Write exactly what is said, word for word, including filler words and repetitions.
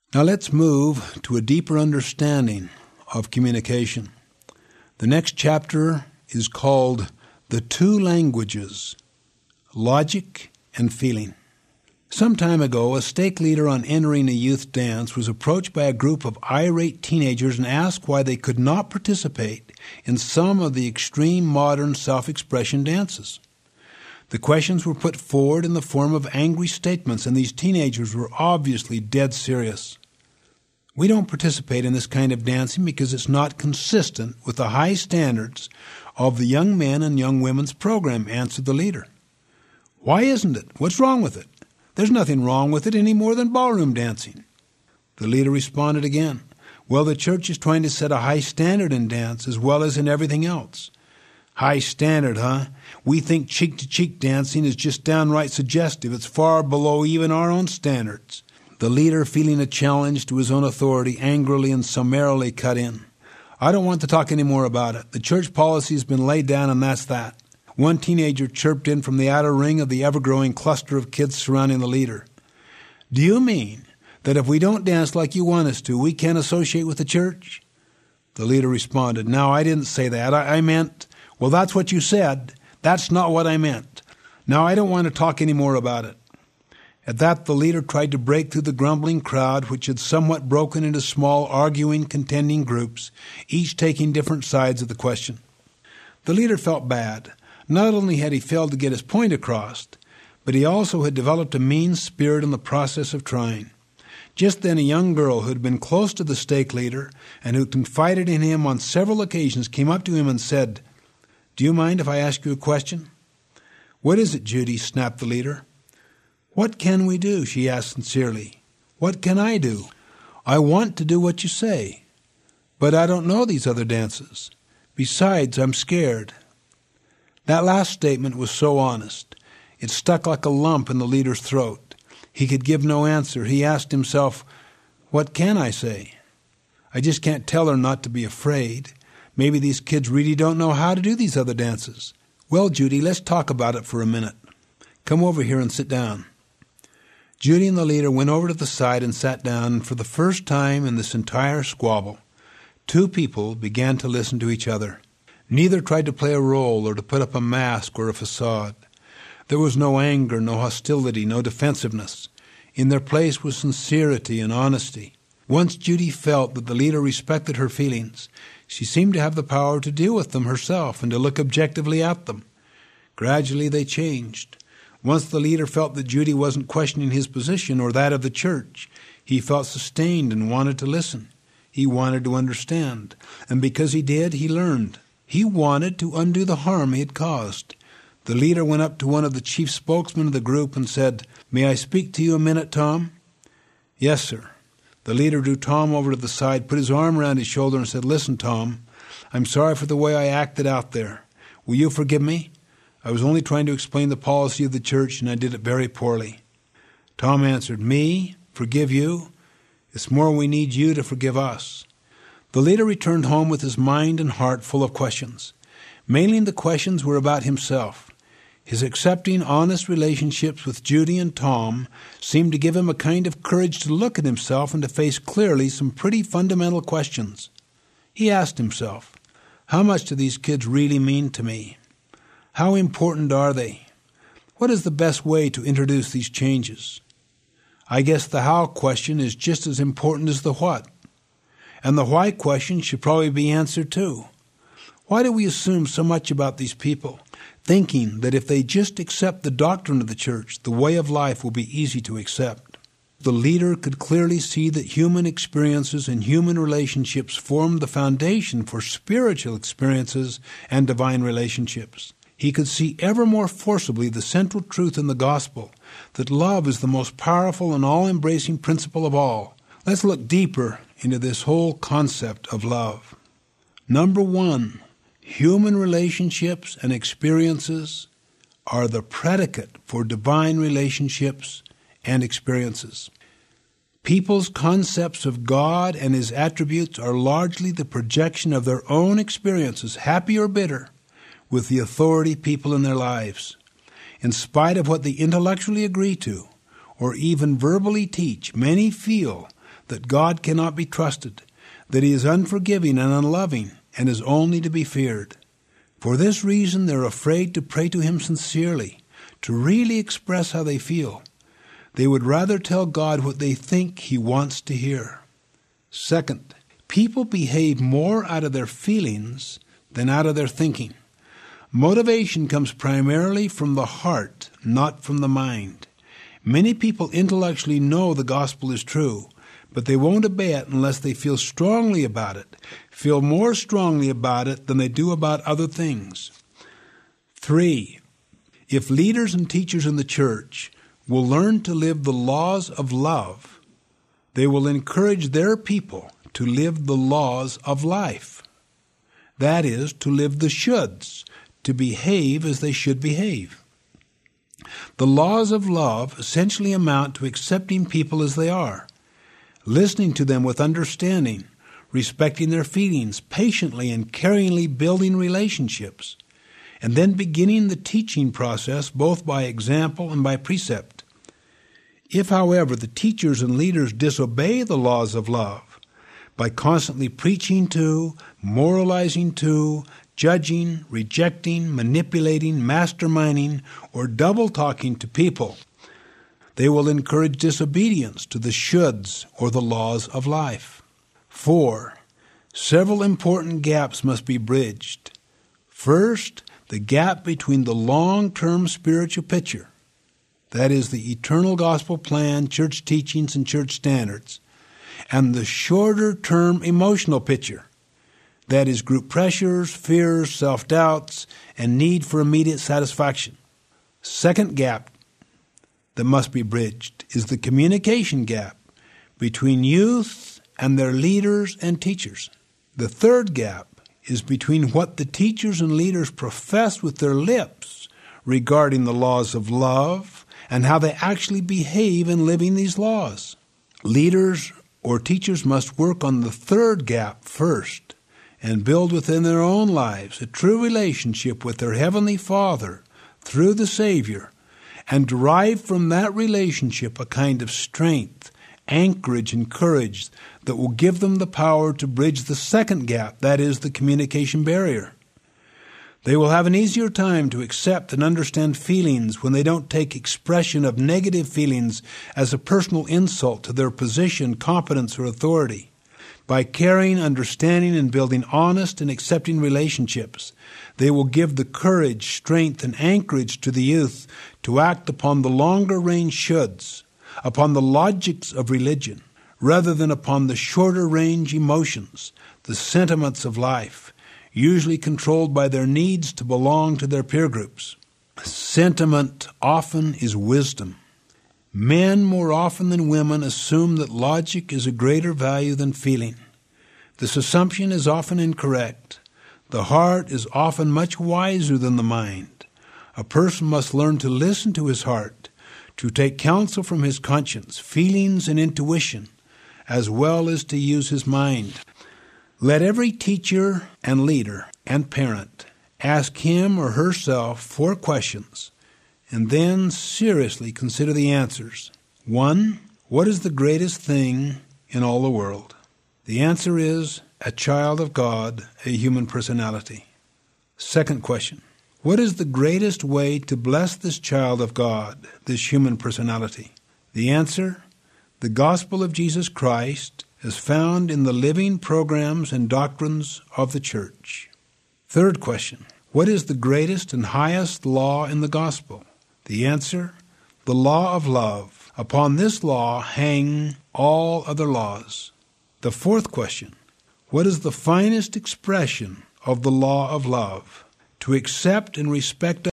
Now let's move to a deeper understanding of communication. The next chapter is called The Two Languages, Logic and Feeling. Some time ago, a stake leader on entering a youth dance was approached by a group of irate teenagers and asked why they could not participate in some of the extreme modern self-expression dances. The questions were put forward in the form of angry statements, and these teenagers were obviously dead serious. We don't participate in this kind of dancing because it's not consistent with the high standards of the young men and young women's program, answered the leader. Why isn't it? What's wrong with it? There's nothing wrong with it any more than ballroom dancing. The leader responded again. Well, the church is trying to set a high standard in dance as well as in everything else. High standard, huh? We think cheek-to-cheek dancing is just downright suggestive. It's far below even our own standards. The leader, feeling a challenge to his own authority, angrily and summarily cut in. I don't want to talk any more about it. The church policy has been laid down, and that's that. One teenager chirped in from the outer ring of the ever-growing cluster of kids surrounding the leader. Do you mean that if we don't dance like you want us to, we can't associate with the church? The leader responded, No, I didn't say that. I, I meant, well, that's what you said. That's not what I meant. Now, I don't want to talk any more about it. At that, the leader tried to break through the grumbling crowd, which had somewhat broken into small, arguing, contending groups, each taking different sides of the question. The leader felt bad. Not only had he failed to get his point across, but he also had developed a mean spirit in the process of trying. Just then a young girl who had been close to the stake leader and who confided in him on several occasions came up to him and said, Do you mind if I ask you a question? What is it, Judy? Snapped the leader. What can we do? She asked sincerely. What can I do? I want to do what you say, but I don't know these other dances. Besides, I'm scared. That last statement was so honest. It stuck like a lump in the leader's throat. He could give no answer. He asked himself, What can I say? I just can't tell her not to be afraid. Maybe these kids really don't know how to do these other dances. Well, Judy, let's talk about it for a minute. Come over here and sit down. Judy and the leader went over to the side and sat down, and for the first time in this entire squabble, two people began to listen to each other. Neither tried to play a role or to put up a mask or a facade. There was no anger, no hostility, no defensiveness. In their place was sincerity and honesty. Once Judy felt that the leader respected her feelings, she seemed to have the power to deal with them herself and to look objectively at them. Gradually they changed. Once the leader felt that Judy wasn't questioning his position or that of the church, he felt sustained and wanted to listen. He wanted to understand. And because he did, he learned. He wanted to undo the harm he had caused. The leader went up to one of the chief spokesmen of the group and said, May I speak to you a minute, Tom? Yes, sir. The leader drew Tom over to the side, put his arm around his shoulder and said, Listen, Tom, I'm sorry for the way I acted out there. Will you forgive me? I was only trying to explain the policy of the church, and I did it very poorly. Tom answered, Me? Forgive you? It's more we need you to forgive us. The leader returned home with his mind and heart full of questions. Mainly the questions were about himself. His accepting, honest relationships with Judy and Tom seemed to give him a kind of courage to look at himself and to face clearly some pretty fundamental questions. He asked himself, How much do these kids really mean to me? How important are they? What is the best way to introduce these changes? I guess the how question is just as important as the what. And the why question should probably be answered too. Why do we assume so much about these people, thinking that if they just accept the doctrine of the church, the way of life will be easy to accept? The leader could clearly see that human experiences and human relationships form the foundation for spiritual experiences and divine relationships. He could see ever more forcibly the central truth in the gospel, that love is the most powerful and all-embracing principle of all. Let's look deeper into this whole concept of love. Number one, human relationships and experiences are the predicate for divine relationships and experiences. People's concepts of God and His attributes are largely the projection of their own experiences, happy or bitter, with the authority people in their lives. In spite of what they intellectually agree to, or even verbally teach, many feel that God cannot be trusted, that he is unforgiving and unloving, and is only to be feared. For this reason, they're afraid to pray to him sincerely, to really express how they feel. They would rather tell God what they think he wants to hear. Second, people behave more out of their feelings than out of their thinking. Motivation comes primarily from the heart, not from the mind. Many people intellectually know the gospel is true, but they won't obey it unless they feel strongly about it, feel more strongly about it than they do about other things. Three, if leaders and teachers in the church will learn to live the laws of love, they will encourage their people to live the laws of life. That is, to live the shoulds, to behave as they should behave. The laws of love essentially amount to accepting people as they are, listening to them with understanding, respecting their feelings, patiently and caringly building relationships, and then beginning the teaching process both by example and by precept. If, however, the teachers and leaders disobey the laws of love by constantly preaching to, moralizing to, judging, rejecting, manipulating, masterminding, or double-talking to people, they will encourage disobedience to the shoulds or the laws of life. Four, several important gaps must be bridged. First, the gap between the long-term spiritual picture, that is the eternal gospel plan, church teachings, and church standards, and the shorter-term emotional picture, that is group pressures, fears, self-doubts, and need for immediate satisfaction. Second gap that must be bridged is the communication gap between youth and their leaders and teachers. The third gap is between what the teachers and leaders profess with their lips regarding the laws of love and how they actually behave in living these laws. Leaders or teachers must work on the third gap first and build within their own lives a true relationship with their Heavenly Father through the Savior, and derive from that relationship a kind of strength, anchorage, and courage that will give them the power to bridge the second gap, that is, the communication barrier. They will have an easier time to accept and understand feelings when they don't take expression of negative feelings as a personal insult to their position, competence, or authority. By caring, understanding, and building honest and accepting relationships, they will give the courage, strength, and anchorage to the youth to act upon the longer-range shoulds, upon the logics of religion, rather than upon the shorter-range emotions, the sentiments of life, usually controlled by their needs to belong to their peer groups. Sentiment often is wisdom. Men more often than women assume that logic is a greater value than feeling. This assumption is often incorrect. The heart is often much wiser than the mind. A person must learn to listen to his heart, to take counsel from his conscience, feelings, and intuition, as well as to use his mind. Let every teacher and leader and parent ask him or herself four questions, and then seriously consider the answers. One, what is the greatest thing in all the world? The answer is a child of God, a human personality. Second question, what is the greatest way to bless this child of God, this human personality? The answer, the gospel of Jesus Christ, as found in the living programs and doctrines of the church. Third question, what is the greatest and highest law in the gospel? The answer, the law of love. Upon this law hang all other laws. The fourth question, what is the finest expression of the law of love? To accept and respect